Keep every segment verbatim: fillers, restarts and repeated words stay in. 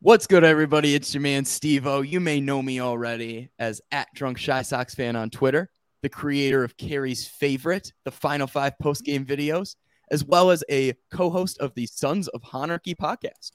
What's good, everybody? It's your man, Steve-O. You may know me already as at Drunk Shy Sox fan on Twitter, the creator of Carrie's Favorite, the Final Five post-game videos, as well as a co-host of the Sons of Honarchy podcast.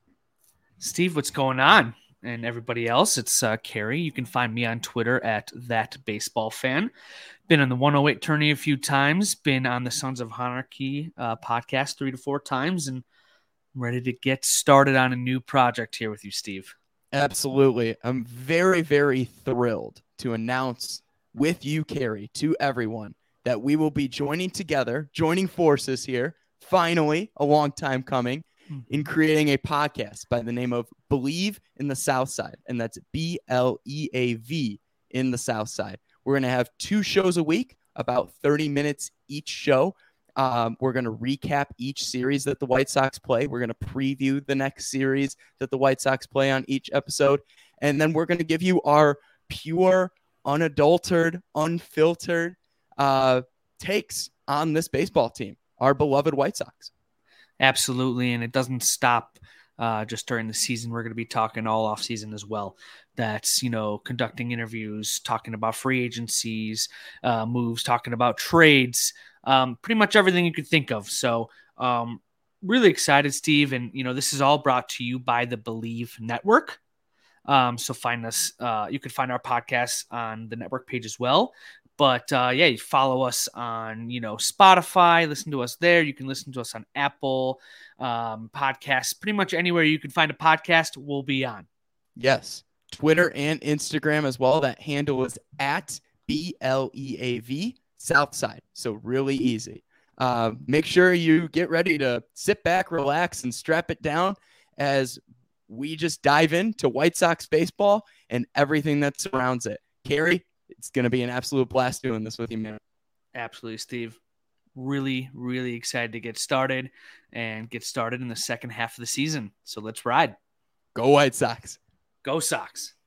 Steve, what's going on? And everybody else, it's uh, Carrie. You can find me on Twitter at that baseball fan. Been on the one oh eight tourney a few times, been on the Sons of Honarchy uh, podcast three to four times, and I'm ready to get started on a new project here with you, Steve. Absolutely. I'm very, very thrilled to announce with you, Carrie, to everyone that we will be joining together, joining forces here, finally, a long time coming, in creating a podcast by the name of Believe in the South Side, and that's B L E A V in the South Side. We're going to have two shows a week, about thirty minutes each show. Um, we're going to recap each series that the White Sox play. We're going to preview the next series that the White Sox play on each episode. And then we're going to give you our pure, unadulterated, unfiltered uh, takes on this baseball team, our beloved White Sox. Absolutely, and it doesn't stop uh, just during the season. We're going to be talking all off season as well. That's, you know, conducting interviews, talking about free agencies, uh, moves, talking about trades, um, pretty much everything you could think of. So um, really excited, Steve. And, you know, this is all brought to you by the Believe Network. Um, so find us, uh, you can find our podcast on the network page as well. But uh, yeah, you follow us on, you know, Spotify, listen to us there. You can listen to us on Apple um, podcasts, pretty much anywhere you can find a podcast, we'll be on. Yes. Twitter and Instagram as well. That handle is at B L E A V Southside. So really easy. Uh, make sure you get ready to sit back, relax, and strap it down as we just dive into White Sox baseball and everything that surrounds it. Carrie, it's going to be an absolute blast doing this with you, man. Absolutely, Steve. Really, really excited to get started and get started in the second half of the season. So let's ride. Go White Sox. Go Sox.